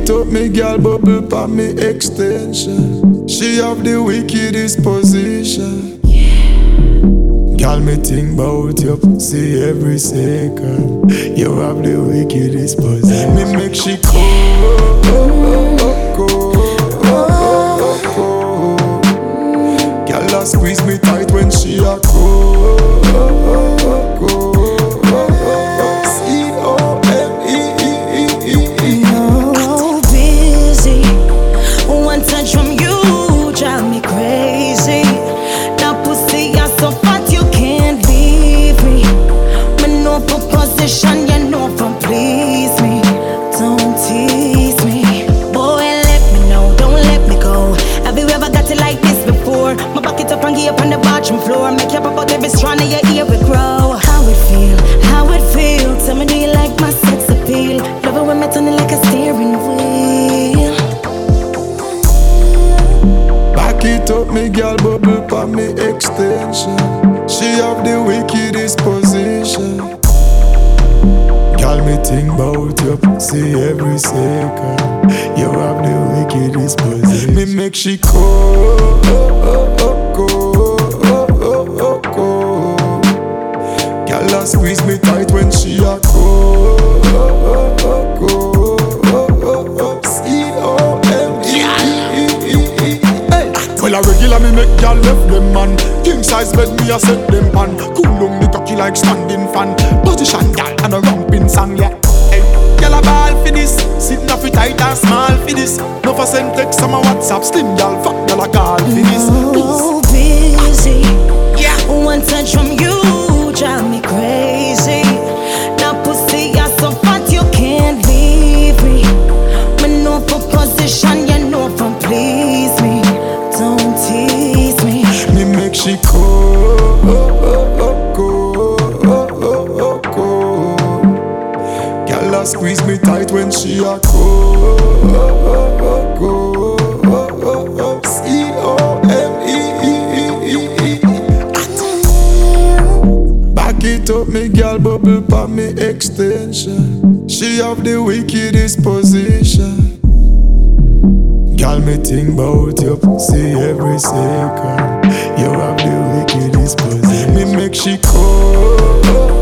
it up, me girl bubble pa me extension. She have the wickedest position. Girl, me think about you, see every second. You have the wickedest position. Me make she Girl, I squeeze me tight when she a you know from please me, don't tease me. Boy, let me know, don't let me go. Have you ever got it like this before? My back it up and get up on the bathroom floor. Make you pop out every strand of your ear will grow. How it feel? Tell me, do you like my sex appeal? Love it when me turn it like a steering wheel. Back it up, me girl bubble pa me extension. She have the wickedest position. Girl, me think about you, see every second. You have the wickedest position. Me make she Girl, I squeeze me tight when she a Well, a regular me make y'all left them man. King size bed me a set them pan. Cool down the cocky like standing fan. Position y'all and a romping song, yeah. Hey, y'all a ball for this. Sitting off it tight and small for this. No for send text on my WhatsApp. Slim y'all fuck y'all a call for this. Oh, busy. Yeah. One touch from you drive me crazy. That pussy you're so fat you can't leave me. Me know for position, you know from please me. Don't tease me. Me make she Girl, I squeeze me tight when she a Back it up, me girl bubble pa me extension. She have the wickedest position. Girl, me think about you, see every second. You have the wickedest position. Me make she